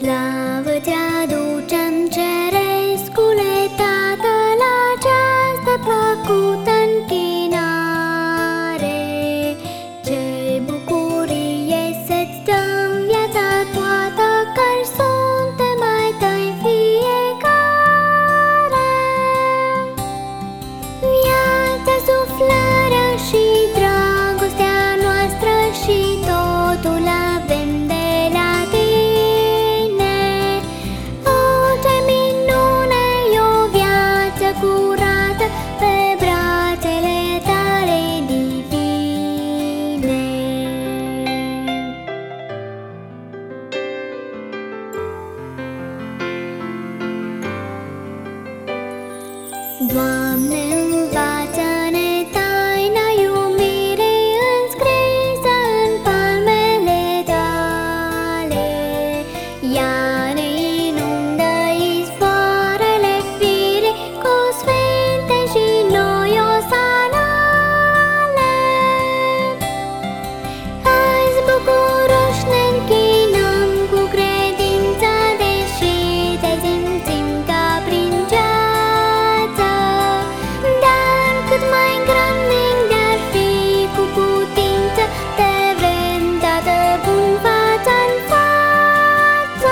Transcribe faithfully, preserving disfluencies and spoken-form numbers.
Slavă te aducem, Cerescule Tată, la această plăcută închinare. Ce bucurie să-ți dăm viața toată, că-și suntem ai tăi fiecare. Viața, suflarea și dragostea noastră și totul avem de la tine. O, ce minune e o viață curată pe brațele tale divine. Doamne, învață-ne taina iubirii înscrisă în palmele tale. Ea ne inundă izvoarele firii cu sfinte și noi osanale. Azi bucuroși ne închinăm cu credință, deși te simțim ca prin ceață. Dar cât mai grabnic de-ar fi cu putință, te vrem, Tată bun, față-n față.